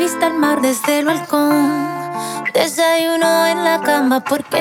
vista al mar desde el balcón. Desayuno en la cama, ¿por qué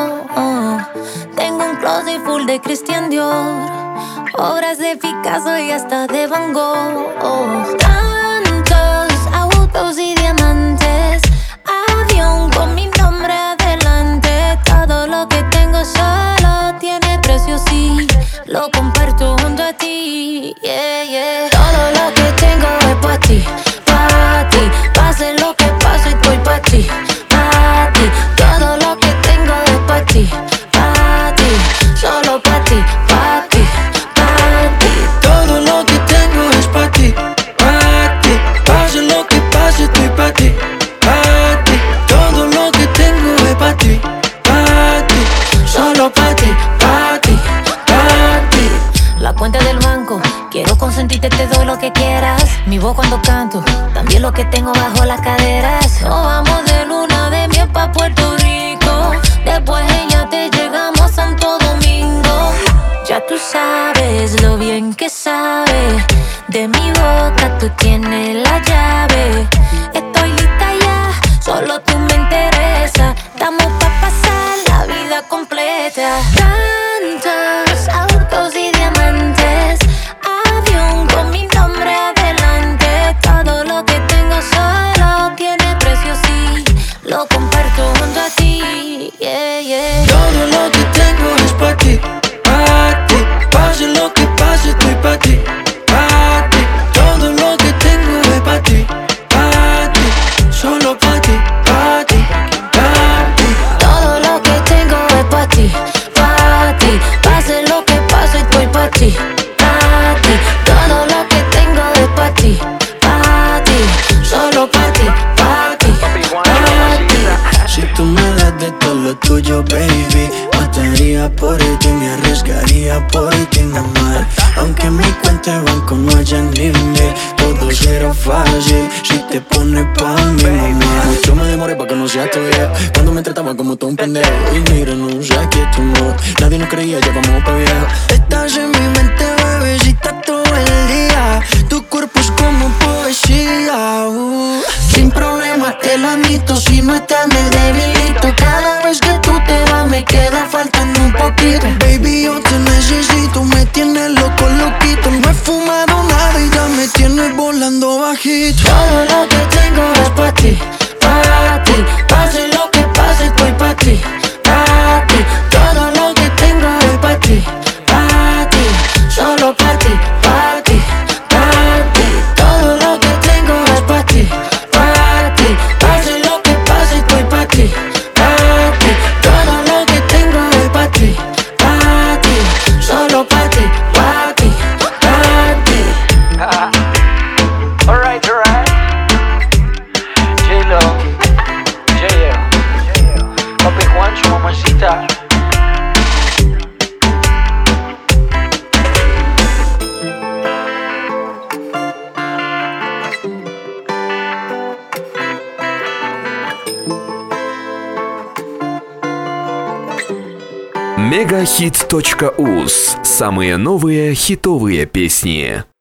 no? Tengo un closet full de Christian Dior, obras de Picasso y hasta de Van Gogh. Tantos autos y diamantes, avión con mi nombre adelante. Todo lo que tengo solo tiene precio, sí, lo comparto junto a ti, yeah, yeah. Todo lo que tengo es pa' ti, pa' ti. Pase lo que pase, estoy pa' ti, pa' ti. Todo lo que tengo es pa' ti, pa' ti. Solo pa' ti, pa' ti, pa' ti. Todo lo que tengo es pa' ti, pa' ti. Pase lo que pase, estoy pa' ti, pa' ti. Todo lo que tengo es pa' ti, pa' ti. Solo pa' ti, pa' ti, pa' ti. La cuenta del banco, quiero consentirte, te doy lo que quieras. Mi voz cuando canto, también lo que tengo bajo las caderas. Nos vamos de luna de miel pa' Puerto Rico. Después ella te llegamos a Santo Domingo. Ya tú sabes lo bien que sabe. De mi boca tú tienes la llave. Estoy lista ya, solo tú me interesa. Estamos pa' pasar la vida completa. Tantos autos y diamantes, avión con mi nombre adelante. Todo lo que tengo solo tiene precio, sí, lo comparto junto a ti, yeah, yeah. Todo lo que tengo es pa' ti, pa' ti. Pase lo que pase, estoy pa' ti, pa' ti. Todo lo que tengo es pa' ti, pa' ti. Solo pa' ti, pa' ti, pa' ti. Todo lo que tengo es pa' ti, pa' ti. Pase lo que pase, estoy pa' ti, pa' ti. Todo lo que tengo es pa' ti, pa' ti. Solo pa' ti, pa' ti, pa' ti. Si tú me das de todo lo tuyo, baby, mataría por ti, me arriesgaría por ti, mamá. Aunque mi cuenta de banco no haya ni mil, todo será fácil si te pones pa' mi mamá. Mucho me demoré pa' que no seas tu vieja, cuando me trataban como todo un pendejo. Y mira, no sé aquí tu no, nadie nos creía, ya vamos pa' viejo. Estás en mi mente, bebecita, todo el día. Tu cuerpo es como poesía, sin problema te lo admito, si no estás me debilito. Cada vez que tú te vas me queda faltando un poquito. Baby, yo te necesito, me tienes loco, loquito. No he fumado nada y ya me tienes volando bajito. Todo lo que tengo es pa' ti, pa' ti. Pase lo que pase, estoy pa' ti, pa' ti. Todo lo que tengo es pa' ti, pa' ti. Solo pa' ti, pa' ti, pa' ti. Todo lo que tengo es pa' ti, pa' ti. Pase lo que pase, estoy pa' ti, pa' ti. Todo lo que tengo es pa' ti, pa' ti. Solo pa' ti, pa' ti, pa' ti. Alright, alright. J-Lo, J-L, Papi Juancho, mamacita. Мегахит.уз. Самые новые хитовые песни.